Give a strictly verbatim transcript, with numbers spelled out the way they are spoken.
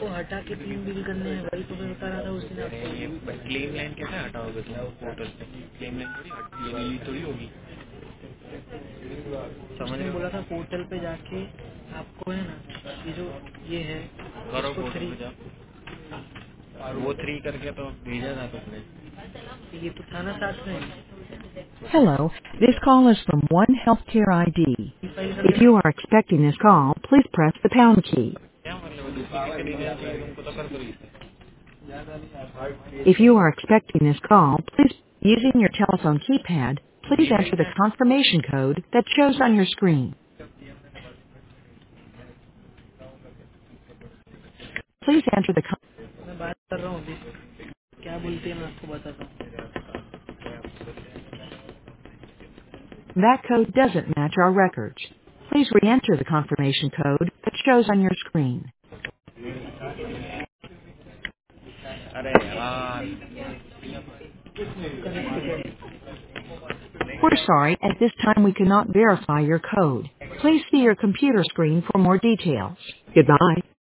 को हटा के तीन बिल करने हैं, वही तो मैं बता रहा था उस दिन अरे आपको। ये क्लेम लाइन कैसे हटाओगे तुम पोर्टल से? क्लेम लाइन थोड़ी हट ये डिलीट थोड़ी होगी, समझ उसने रहे बोला हो? था पोर्टल पे जाके आपको है ना ये जो ये है करो इसको पोर्टल थ्री, पे जाओ, वो थ्री करके तो भेजा था तुमने। ये तो था ना साथ में, Hello, this call is from One Healthcare I D. File कर If देना। you are expecting this call, please press the pound key. क्या मतलब दूसरी की चली जानी चाहिए तुमको तो कर दो इसे। If you are expecting this call, please, using your telephone keypad, please email enter the में confirmation code that shows on your screen. Please enter the con- मैं बात कर रहा हूँ अभी, क्या बोलती है मैं आपको बताता हूँ। that code doesn't match our records. Please re-enter the confirmation code that shows on your screen. अरे यार We're sorry, at this time we cannot verify your code. Please see your computer screen for more details. Goodbye.